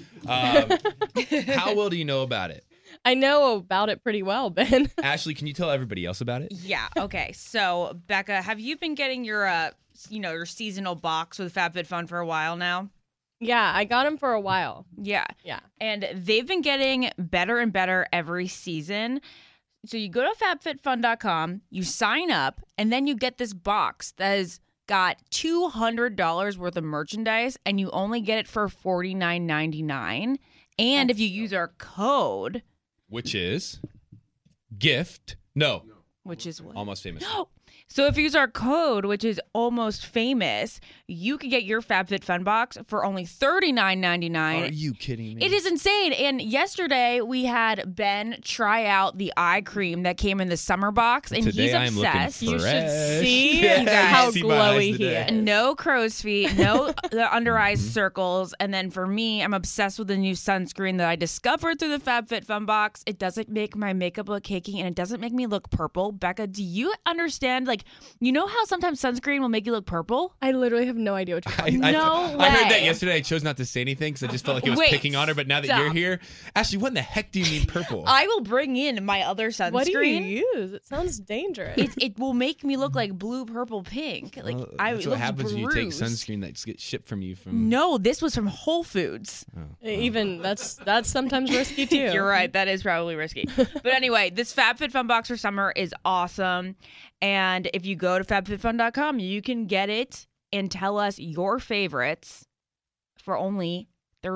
How well do you know about it? I know about it pretty well, Ben. Ashley, can you tell everybody else about it? Yeah. Okay. So, Becca, have you been getting your your seasonal box with FabFitFun for a while now? Yeah, I got them for a while. Yeah. Yeah. And they've been getting better and better every season. So you go to fabfitfun.com, you sign up, and then you get this box that has got $200 worth of merchandise, and you only get it for $49.99. And if you use our code, Which is gift. No. which is what? Almost Famous. So if you use our code, which is Almost Famous, you could get your FabFitFun box for only $39.99. Are you kidding me? It is insane. And yesterday we had Ben try out the eye cream that came in the summer box, and Today he's I'm looking obsessed. You should fresh. see Yeah, how I see my eyes glowy he today. is. No crow's feet, no the under eyes Mm-hmm. circles. And then for me, I'm obsessed with the new sunscreen that I discovered through the FabFitFun box. It doesn't make my makeup look cakey, and it doesn't make me look purple. Becca, do you understand? Like, you know how sometimes sunscreen will make you look purple? I literally have no idea what you're talking about. I heard that way. yesterday. I chose not to say anything because I just felt like it was Wait, picking on her. But now that you're stop. here, Ashley, what in the heck do you mean purple? I will bring in my other sunscreen. What do you use? It sounds dangerous. It will make me look like blue, purple, pink. Like Well, I that's it what looks happens when you take bruised. sunscreen that gets shipped from you from. No, this was from Whole Foods. Even that's sometimes risky too. You're right. That is probably risky. But anyway, this FabFitFun box for summer is awesome. And if you go to fabfitfun.com, you can get it and tell us your favorites for only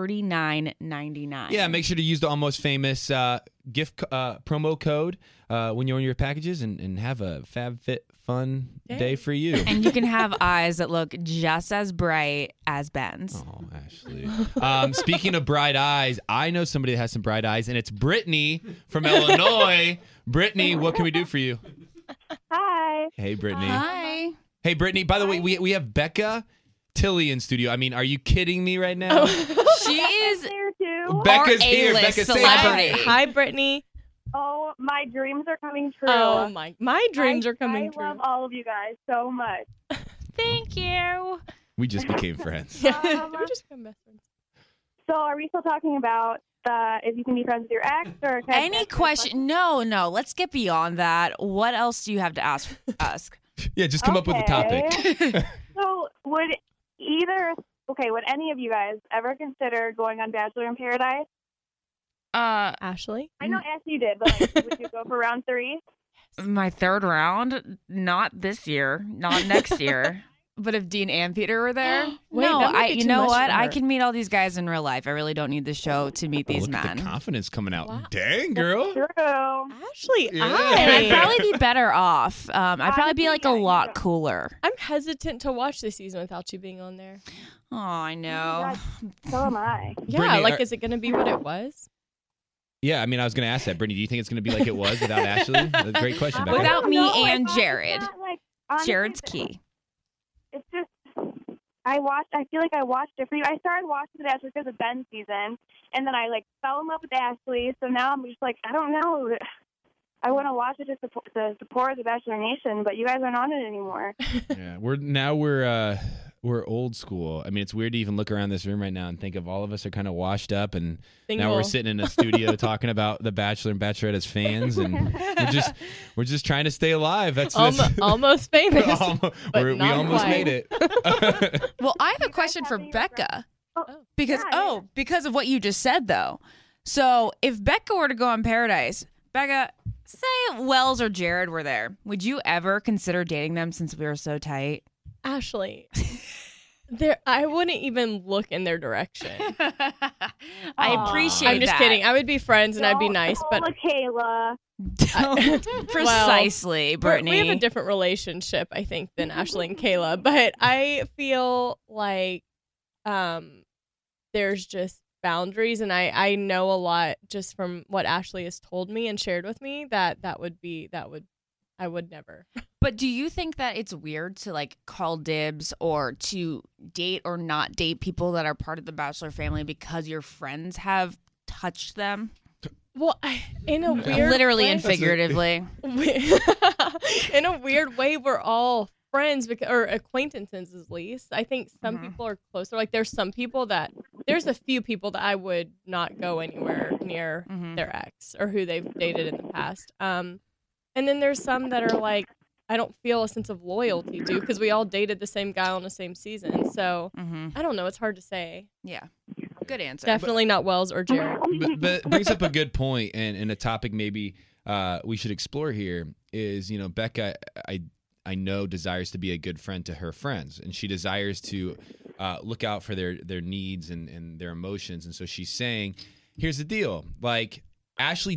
$39.99. Yeah, make sure to use the Almost Famous gift promo code when you order your packages and have a FabFitFun day for you. And you can have eyes that look just as bright as Ben's. Oh, Ashley. Speaking of bright eyes, I know somebody that has some bright eyes, and it's Brittany from Illinois. Brittany, what can we do for you? Hi. Hey, Brittany. Hi. Hey, Brittany, by the way, we have Becca Tilly in studio. I mean, are you kidding me right now? She is There too. Becca's our here. A-list Becca, say celebrity. Hi, Brittany. Oh, my dreams are coming true. Oh my dreams are coming I true. love all of you guys so much. Thank you. We just became friends. We're just gonna mess with So are we still talking about if you can be friends with your ex or can I Any ask you a question? No. Let's get beyond that. What else do you have to ask? Yeah, just come up with a topic. Okay. So would any of you guys ever consider going on Bachelor in Paradise? Ashley. I know Ashley did, but would you go for round 3? My third round? Not this year. Not next year. But if Dean and Peter were there, Wait, no, that might be you too know much what? for I her. can meet all these guys in real life. I really don't need the show to meet these Look at men. the confidence coming out. Wow. Dang, girl. True. Ashley, Yeah. And I'd Hey. probably be better off. I'd probably be like a Honestly, lot yeah. cooler. I'm hesitant to watch this season without you being on there. Oh, I know. So am I. Yeah, Brittany, like, is it going to be what it was? Yeah, I mean, I was going to ask that. Brittany, do you think it's going to be like it was without Ashley? That's a great question, Becca. Without I don't me know, and it's Jared. not, like, honestly, Jared's key. It's just I feel like I watched it for you. I started watching The Bachelor because of Ben's season, and then I like fell in love with Ashley. So now I'm just like, I don't know. I want to watch it to support the Bachelor Nation, but you guys aren't on it anymore. Yeah, we're old school. I mean, it's weird to even look around this room right now and think of all of us are kind of washed up, and now we're Single. sitting in a studio talking about the Bachelor and Bachelorette as fans, and we're just trying to stay alive. That's Almost famous. but we not almost quite. made it. Well, I have a guys question have for any Becca. Oh, Because yeah. because of what you just said though. So if Becca were to go on Paradise, Becca, say Wells or Jared were there, would you ever consider dating them since we were so tight? Ashley, I wouldn't even look in their direction. I appreciate I'm just that. kidding. I would be friends and I'd be Don't nice, pull but a Kayla. Precisely, Brittany. we have a different relationship, I think, than Ashley and Kayla. But I feel like there's just boundaries, and I know a lot just from what Ashley has told me and shared with me that I would never. But do you think that it's weird to like call dibs or to date or not date people that are part of the Bachelor family because your friends have touched them? Well, in a weird Literally way, and figuratively. in a weird way, we're all friends or acquaintances at least. I think some people are closer. Like there's a few people that I would not go anywhere near their ex or who they've dated in the past. And then there's some that are like, I don't feel a sense of loyalty to because we all dated the same guy on the same season. So I don't know. It's hard to say. Yeah. Good answer. Definitely not Wells or Jared. But it brings up a good point, and a topic maybe we should explore here is, Becca, I know desires to be a good friend to her friends, and she desires to look out for their needs and their emotions. And so she's saying, here's the deal. Like, Ashley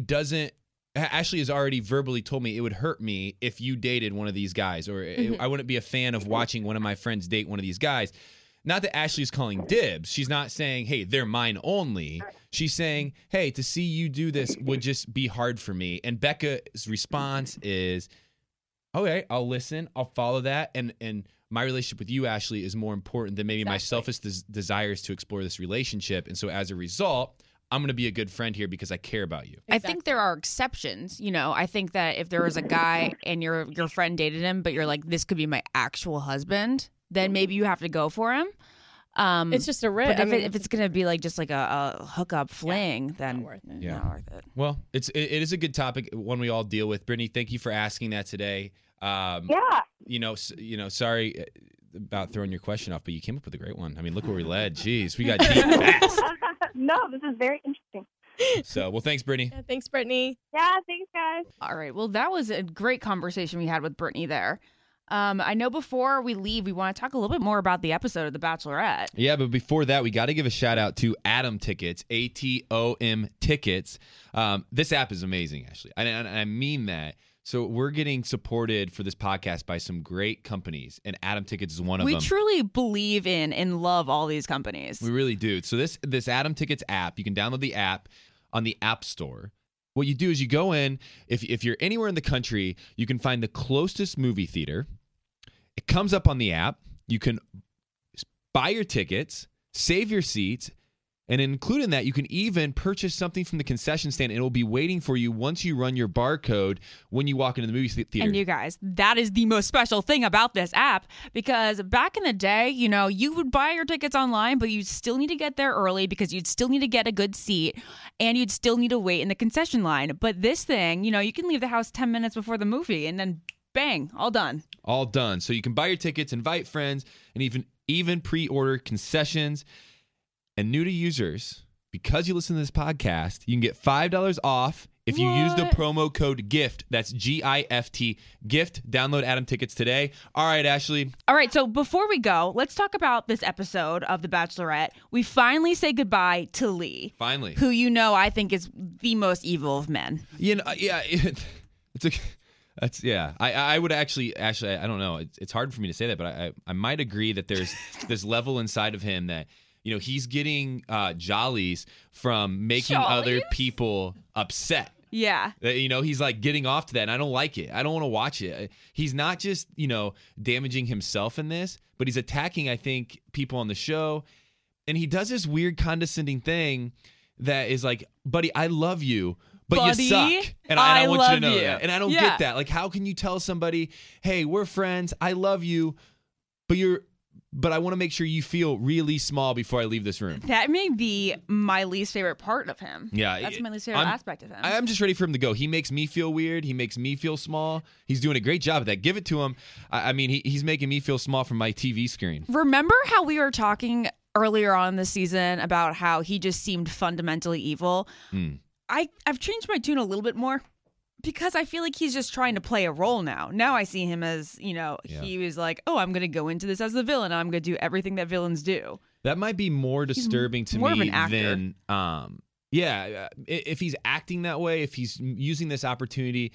has already verbally told me it would hurt me if you dated one of these guys, or I wouldn't be a fan of watching one of my friends date one of these guys. Not that Ashley's calling dibs. She's not saying, hey, they're mine only. She's saying, hey, to see you do this would just be hard for me. And Becca's response is, okay, I'll listen. I'll follow that. And my relationship with you, Ashley, is more important than maybe my selfish desires to explore this relationship. And so as a result, I'm going to be a good friend here because I care about you. I think there are exceptions. I think that if there was a guy and your friend dated him, but you're like, this could be my actual husband, then maybe you have to go for him. It's just a risk. But if it's going to be like just like a hookup fling, then not worth it. Yeah. not worth it. Well, it is a good topic, one we all deal with. Brittany, thank you for asking that today. Yeah. Sorry about throwing your question off, but you came up with a great one. I mean, look where we led. Jeez, we got deep fast. No, this is very interesting. So, well, thanks, Brittany. Yeah, thanks, Brittany. Yeah, thanks, guys. All right. Well, that was a great conversation we had with Brittany there. I know before we leave, we want to talk a little bit more about the episode of The Bachelorette. Yeah, but before that, we got to give a shout out to Atom Tickets, ATOM Tickets. This app is amazing, actually. And I mean that. So we're getting supported for this podcast by some great companies, and Atom Tickets is one of them. We truly believe in and love all these companies. We really do. So this Atom Tickets app, you can download the app on the App Store. What you do is you go in, if you're anywhere in the country, you can find the closest movie theater. It comes up on the app. You can buy your tickets, save your seats, and included in that, you can even purchase something from the concession stand, and it will be waiting for you once you run your barcode when you walk into the movie theater. And you guys, that is the most special thing about this app, because back in the day, you would buy your tickets online, but you'd still need to get there early because you'd still need to get a good seat, and you'd still need to wait in the concession line. But this thing, you can leave the house 10 minutes before the movie, and then bang, all done. All done. So you can buy your tickets, invite friends, and even pre-order concessions. And new to users, because you listen to this podcast, you can get $5 off If you use the promo code GIFT, that's GIFT, GIFT, download Adam tickets today. All right, Ashley. All right, so before we go, let's talk about this episode of The Bachelorette. We finally say goodbye to Lee. Finally. Who I think is the most evil of men. Yeah, I would actually, I don't know. It's hard for me to say that, but I might agree that there's this level inside of him that, he's getting jollies from making other people upset. Yeah. He's like getting off to that, and I don't like it. I don't want to watch it. He's not just, damaging himself in this, but he's attacking, I think, people on the show. And he does this weird condescending thing that is like, buddy, I love you, but buddy, you suck. And I want you to know you. that. And I don't get that. Like, how can you tell somebody, hey, we're friends, I love you, but I want to make sure you feel really small before I leave this room. That may be my least favorite part of him. Yeah. That's my least favorite aspect of him. I'm just ready for him to go. He makes me feel weird. He makes me feel small. He's doing a great job at that. Give it to him. I mean, he's making me feel small from my TV screen. Remember how we were talking earlier on this season about how he just seemed fundamentally evil? I've changed my tune a little bit more. Because I feel like he's just trying to play a role now. Now I see him as, he was like, oh, I'm going to go into this as the villain. I'm going to do everything that villains do. That might be more disturbing to me of an actor. than, if he's acting that way, if he's using this opportunity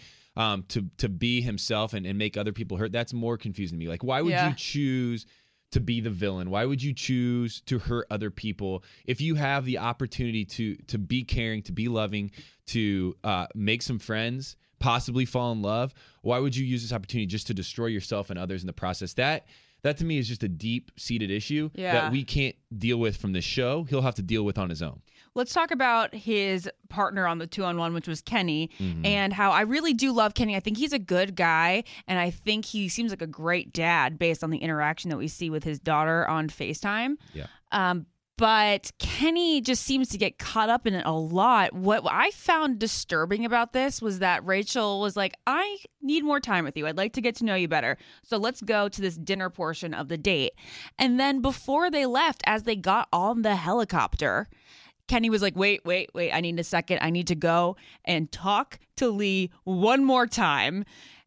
to be himself and make other people hurt, that's more confusing to me. Like, why would you choose to be the villain? Why would you choose to hurt other people if you have the opportunity to be caring, to be loving, to make some friends, possibly fall in love? Why would you use this opportunity just to destroy yourself and others in the process? That to me is just a deep-seated issue that we can't deal with from this show. He'll have to deal with on his own. Let's talk about his partner on the 2-on-1, which was Kenny, and how I really do love Kenny. I think he's a good guy, and I think he seems like a great dad based on the interaction that we see with his daughter on FaceTime. Yeah. But Kenny just seems to get caught up in it a lot. What I found disturbing about this was that Rachel was like, I need more time with you. I'd like to get to know you better. So let's go to this dinner portion of the date. And then before they left, as they got on the helicopter, Kenny was like, wait, I need a second. I need to go and talk to Lee one more time.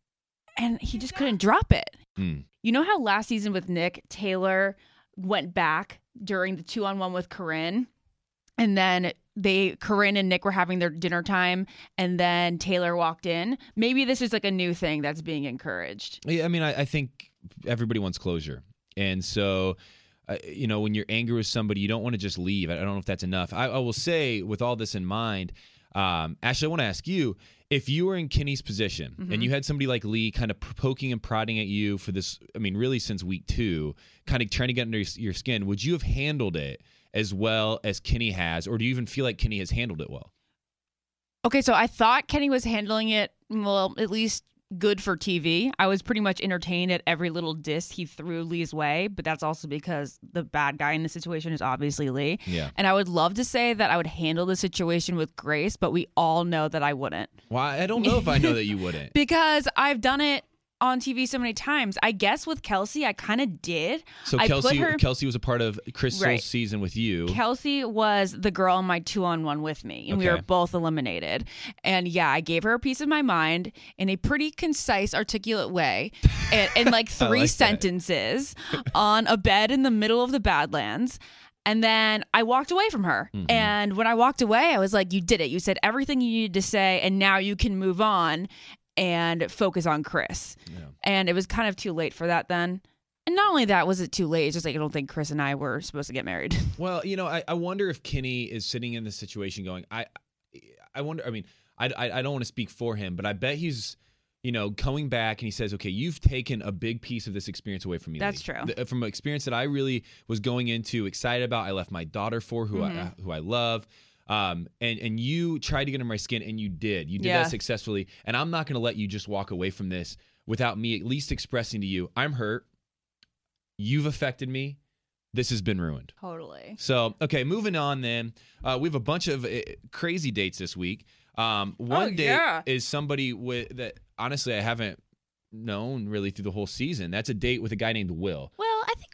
And he just couldn't drop it. You know how last season with Nick, Taylor went back during the 2-on-1 with Corinne, and then Corinne and Nick were having their dinner time, and then Taylor walked in? Maybe this is like a new thing that's being encouraged. Yeah, I mean, I think everybody wants closure. And so, when you're angry with somebody, you don't want to just leave. I don't know if that's enough. I will say, with all this in mind, Ashley, I want to ask you, if you were in Kenny's position and you had somebody like Lee kind of poking and prodding at you for this, I mean, really since week 2, kind of trying to get under your skin, would you have handled it as well as Kenny has, or do you even feel like Kenny has handled it well? Okay, so I thought Kenny was handling it, well, at least good for TV. I was pretty much entertained at every little diss he threw Lee's way, but that's also because the bad guy in the situation is obviously Lee. Yeah. And I would love to say that I would handle the situation with grace, but we all know that I wouldn't. Well, I don't know if I know that you wouldn't. Because I've done it on TV so many times. I guess with Kelsey, I kind of did. So Kelsey was a part of Crystal's season with you. Kelsey was the girl on my 2-on-1 with me, and we were both eliminated. And yeah, I gave her a piece of my mind in a pretty concise, articulate way, in like 3 sentences on a bed in the middle of the Badlands. And then I walked away from her. And when I walked away, I was like, you did it. You said everything you needed to say, and now you can move on and focus on Chris. Yeah. And it was kind of too late for that then. And not only that was it too late, it's just like I don't think Chris and I were supposed to get married. Well, I wonder if Kenny is sitting in this situation going, I wonder, I mean, I don't want to speak for him, but I bet he's, coming back and he says, okay, you've taken a big piece of this experience away from me. That's Lee. true. From an experience that I really was going into excited about. I left my daughter for who I love. And you tried to get under my skin, and you did that successfully. And I'm not going to let you just walk away from this without me at least expressing to you, I'm hurt. You've affected me. This has been ruined. Totally. So, okay, moving on then. We have a bunch of crazy dates this week. One date is somebody that honestly I haven't known really through the whole season. That's a date with a guy named Will. Well, I think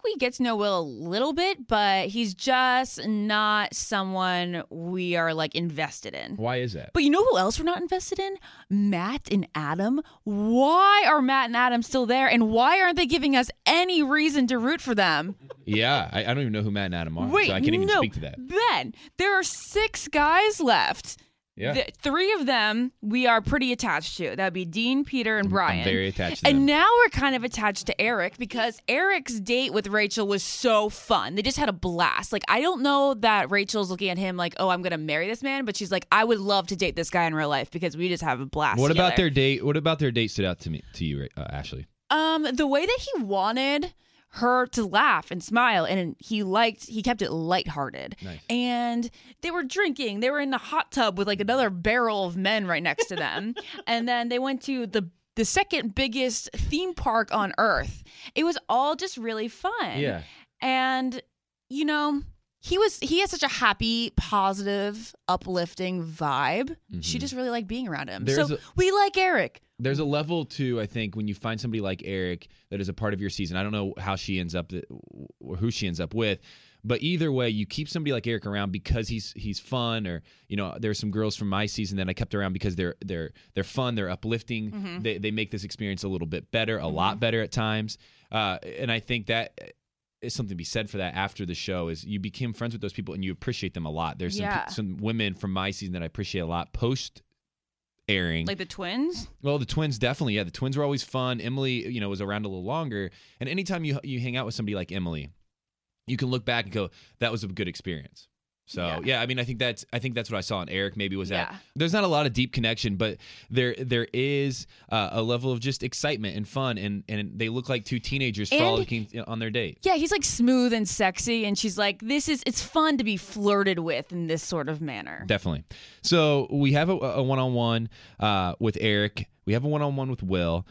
we get to know Will a little bit, but he's just not someone we are like invested in. Why is that? But you know who else we're not invested in? Matt and Adam. Why are Matt and Adam still there? And why aren't they giving us any reason to root for them? Yeah, I don't even know who Matt and Adam are, Wait, so I can't even speak to that. Ben, there are 6 guys left. Yeah. 3 of them we are pretty attached to. That would be Dean, Peter, and Brian. I'm very attached to them. And now we're kind of attached to Eric because Eric's date with Rachel was so fun. They just had a blast. Like, I don't know that Rachel's looking at him like, oh, I'm going to marry this man. But she's like, I would love to date this guy in real life because we just have a blast What together. about their date? What about their date stood out to you, Ashley? The way that he wanted her to laugh and smile, and he kept it lighthearted. Nice. And they were drinking. They were in the hot tub with like another barrel of men right next to them. And then they went to the second biggest theme park on earth. It was all just really fun. Yeah. And you know, he has such a happy, positive, uplifting vibe. She just really liked being around him. We like Eric. There's a level to, I think, when you find somebody like Eric that is a part of your season. I don't know how she ends up or who she ends up with, but either way, you keep somebody like Eric around because he's fun. Or there's some girls from my season that I kept around because they're fun, they're uplifting. Mm-hmm. They make this experience a little bit better, a lot better at times. And I think that is something to be said for that after the show. Is you became friends with those people and you appreciate them a lot. There's some women from my season that I appreciate a lot post airing. Like the twins? Well, the twins definitely. Yeah, the twins were always fun. Emily, was around a little longer. And anytime you hang out with somebody like Emily, you can look back and go, that was a good experience. So yeah, I mean, I think that's what I saw in Eric. Maybe was that there's not a lot of deep connection, but there is a level of just excitement and fun, and they look like 2 teenagers frolicking on their date. Yeah, he's like smooth and sexy, and she's like, it's fun to be flirted with in this sort of manner. Definitely. So we have a one-on-one with Eric. We have a one-on-one with Will.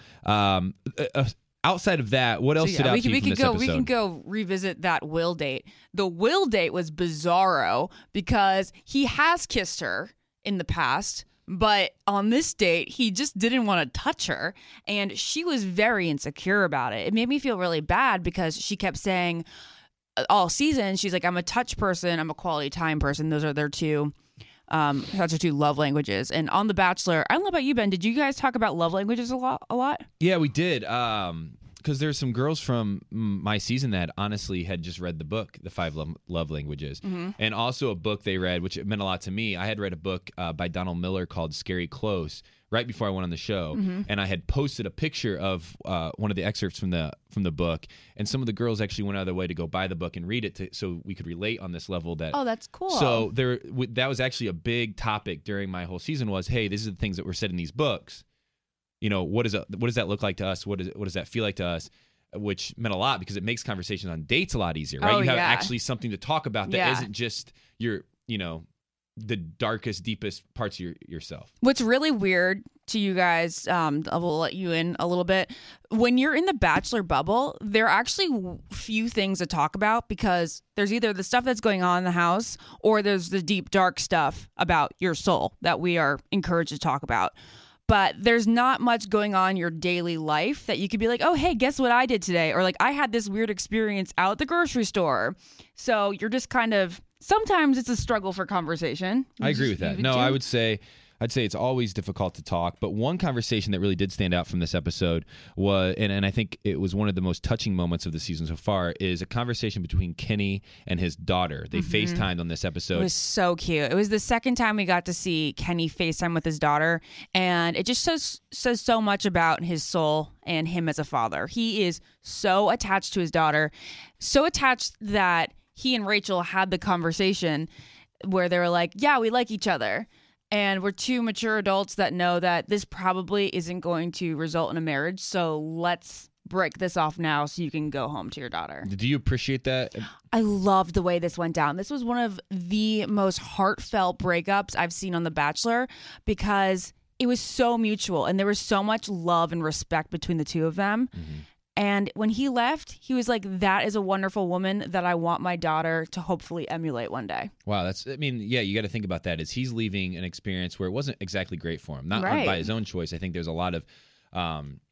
Outside of that, what else stood out to you from this episode? We can go revisit that Will date. The Will date was bizarro because he has kissed her in the past, but on this date, he just didn't want to touch her, and she was very insecure about it. It made me feel really bad because she kept saying all season, she's like, I'm a touch person, I'm a quality time person. Those are their 2 love languages. And on The Bachelor, I don't know about you, Ben, did you guys talk about love languages a lot? Yeah, we did. Because there's some girls from my season that honestly had just read the book, The 5 Love Languages, and also a book they read, which meant a lot to me. I had read a book by Donald Miller called Scary Close right before I went on the show, and I had posted a picture of one of the excerpts from the book, and some of the girls actually went out of their way to go buy the book and read it so we could relate on this level. Oh, that's cool. So that was actually a big topic during my whole season was, hey, these are the things that were said in these books. What does that look like to us? What does that feel like to us? Which meant a lot because it makes conversations on dates a lot easier, right? Oh, you have yeah. actually something to talk about that isn't just your, the darkest, deepest parts of yourself. What's really weird to you guys, I will let you in a little bit. When you're in the Bachelor bubble, there are actually few things to talk about because there's either the stuff that's going on in the house or there's the deep, dark stuff about your soul that we are encouraged to talk about. But there's not much going on in your daily life that you could be like, oh, hey, guess what I did today? Or like, I had this weird experience out at the grocery store. So you're just kind of, sometimes it's a struggle for conversation. I agree with that. No, I'd say it's always difficult to talk, but one conversation that really did stand out from this episode was, and I think it was one of the most touching moments of the season so far, is a conversation between Kenny and his daughter. They FaceTimed on this episode. It was so cute. It was the second time we got to see Kenny FaceTime with his daughter, and it just says so much about his soul and him as a father. He is so attached to his daughter, so attached that he and Rachel had the conversation where they were like, yeah, we like each other. And we're 2 mature adults that know that this probably isn't going to result in a marriage. So let's break this off now so you can go home to your daughter. Do you appreciate that? I loved the way this went down. This was one of the most heartfelt breakups I've seen on The Bachelor because it was so mutual and there was so much love and respect between the 2 of them. And when he left, he was like, that is a wonderful woman that I want my daughter to hopefully emulate one day. Wow. You got to think about that. Is he's leaving an experience where it wasn't exactly great for him. Not right. by his own choice. I think there's a lot of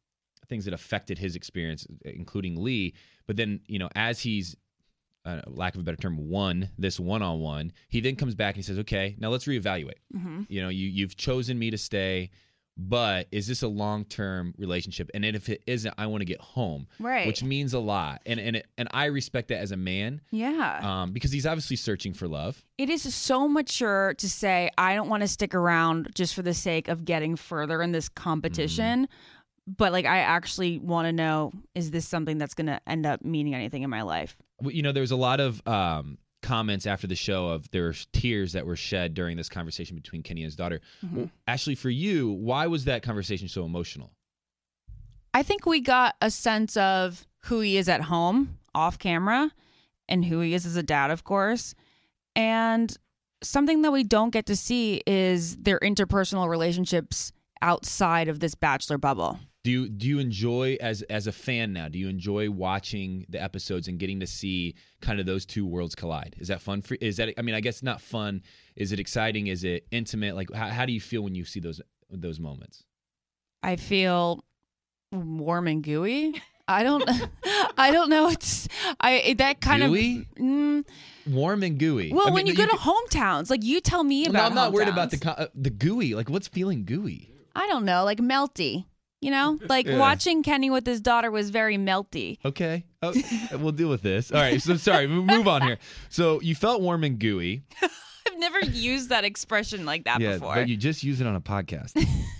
things that affected his experience, including Lee. But then, as he's, lack of a better term, won this one-on-one, he then comes back and he says, okay, now let's reevaluate. Mm-hmm. You've chosen me to stay, but is this a long-term relationship? And if it isn't, I want to get home, right? Which means a lot, and I respect that as a man, because he's obviously searching for love. It is so mature to say, I don't want to stick around just for the sake of getting further in this competition, but like I actually want to know, is this something that's going to end up meaning anything in my life? There's a lot of comments after the show of there were tears that were shed during this conversation between Kenny and his daughter. Well, Ashley, for you, why was that conversation so emotional? I think we got a sense of who he is at home, off camera, and who he is as a dad, of course. And something that we don't get to see is their interpersonal relationships outside of this Bachelor bubble. Do you enjoy, as a fan now, do you enjoy watching the episodes and getting to see kind of those two worlds collide? Is that fun? I guess not fun. Is it exciting? Is it intimate? Like, how do you feel when you see those moments? I feel warm and gooey. I don't know. That kind gooey? of warm and gooey. Well, when you go to hometowns, like you tell me about. No, I'm not hometowns. worried about the gooey. Like, what's feeling gooey? I don't know, like melty. Like watching Kenny with his daughter was very melty. Okay, we'll deal with this. All right, so sorry, move on here. So you felt warm and gooey. I've never used that expression like that before. But you just use it on a podcast.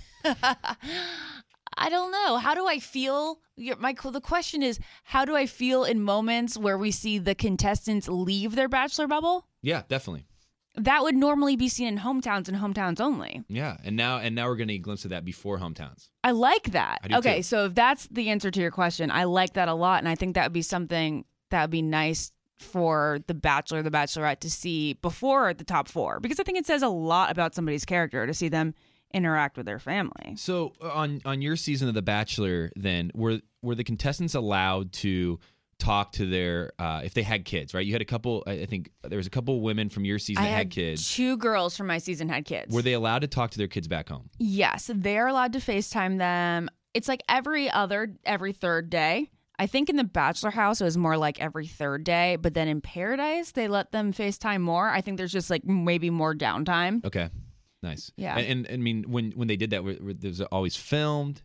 I don't know. How do I feel? The question is, how do I feel in moments where we see the contestants leave their Bachelor bubble? Yeah, definitely. That would normally be seen in hometowns and hometowns only. Yeah, and now we're getting a glimpse of that before hometowns. I like that. Okay, too. so if that's the answer to your question, I like that a lot, and I think that would be something that would be nice for the Bachelor, the Bachelorette to see before the top four, because I think it says a lot about somebody's character to see them interact with their family. So on your season of The Bachelor, then were the contestants allowed to talk to their if they had kids, right? You had a couple, I think there was a couple women from your season that had kids. 2 girls from my season had kids. Were they allowed to talk to their kids back home? Yes, they're allowed to FaceTime them. It's like every third day. I think in the Bachelor house it was more like every third day, but then in Paradise they let them FaceTime more. I think there's just like maybe more downtime. Okay, nice. Yeah, and I mean when they did that, was it always filmed?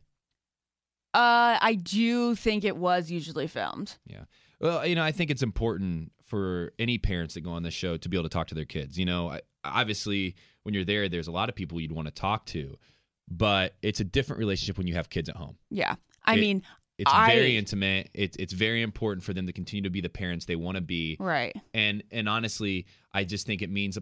I do think it was usually filmed. Yeah. Well, I think it's important for any parents that go on the show to be able to talk to their kids. Obviously, when you're there, there's a lot of people you'd want to talk to, but it's a different relationship when you have kids at home. Yeah. It's very intimate. It's very important for them to continue to be the parents they want to be. Right. And honestly, I just think it means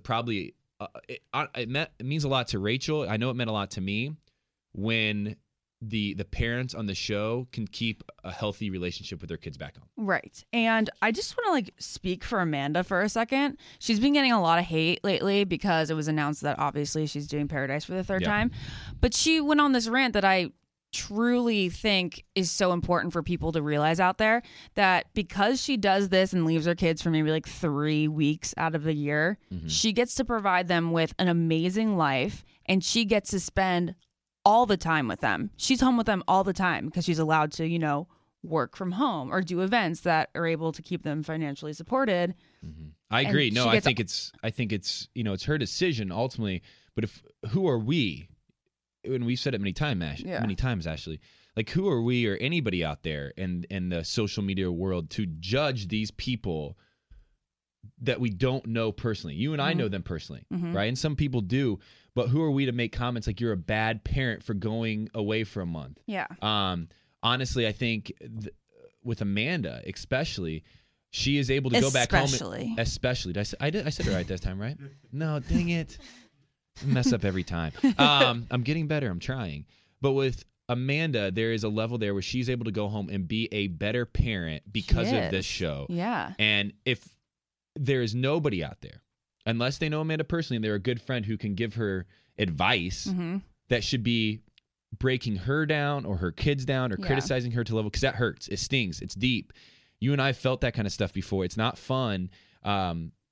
it means a lot to Rachel. I know it meant a lot to me when the parents on the show can keep a healthy relationship with their kids back home. Right. And I just want to speak for Amanda for a second. She's been getting a lot of hate lately because it was announced that obviously she's doing Paradise for the third time. But she went on this rant that I truly think is so important for people to realize out there, that because she does this and leaves her kids for maybe like 3 weeks out of the year, she gets to provide them with an amazing life, and she gets to spend all the time with them. She's home with them all the time because she's allowed to, work from home or do events that are able to keep them financially supported. I agree. No, I think it's it's her decision ultimately. But who are we? And we've said it many times, Ashley. Like, who are we or anybody out there in the social media world to judge these people that we don't know personally? You and I know them personally, right? And some people do. But who are we to make comments like you're a bad parent for going away for a month? Yeah. Honestly, I think with Amanda, especially, she is able to go back home. Especially. I said it right this time, right? No, dang it. I mess up every time. I'm getting better. I'm trying. But with Amanda, there is a level there where she's able to go home and be a better parent because of this show. Yeah. And if there is nobody out there, unless they know Amanda personally and they're a good friend who can give her advice that should be breaking her down or her kids down or criticizing her to level, because that hurts. It stings. It's deep. You and I felt that kind of stuff before. It's not fun.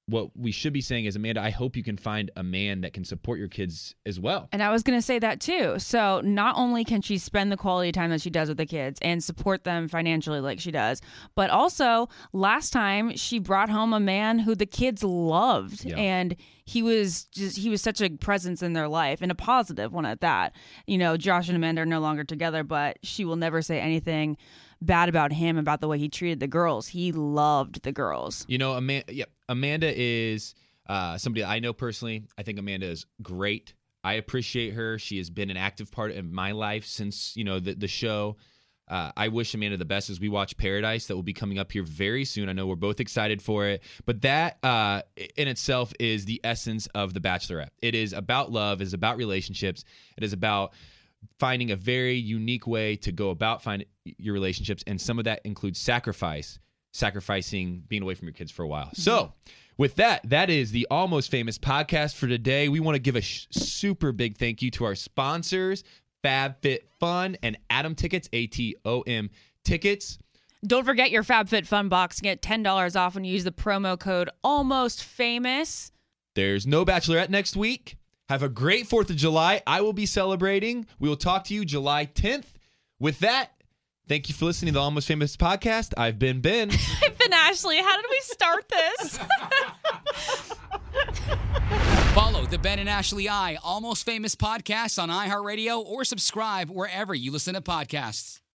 what we should be saying is, Amanda, I hope you can find a man that can support your kids as well. And I was going to say that too. So not only can she spend the quality time that she does with the kids and support them financially like she does, but also last time she brought home a man who the kids loved. Yeah. And he was such a presence in their life, and a positive one at that. Josh and Amanda are no longer together, but she will never say anything bad about him, about the way he treated the girls. He loved the girls. Amanda is somebody I know personally. I think Amanda is great. I appreciate her. She has been an active part of my life since, the show. I wish Amanda the best as we watch Paradise that will be coming up here very soon. I know we're both excited for it. But that in itself is the essence of The Bachelorette. It is about love. It is about relationships. It is about finding a very unique way to go about finding your relationships. And some of that includes sacrificing being away from your kids for a while. So with that is the Almost Famous podcast for today. We want to give a super big thank you to our sponsors, FabFitFun and Atom Tickets, ATOM Tickets. Don't forget your FabFitFun box. Get $10 off when you use the promo code ALMOSTFAMOUS. There's no Bachelorette next week. Have a great 4th of July. I will be celebrating. We will talk to you July 10th. With that, thank you for listening to the Almost Famous podcast. I've been Ben. I've been Ashley. How did we start this? Follow the Ben and Ashley Almost Famous podcast on iHeartRadio or subscribe wherever you listen to podcasts.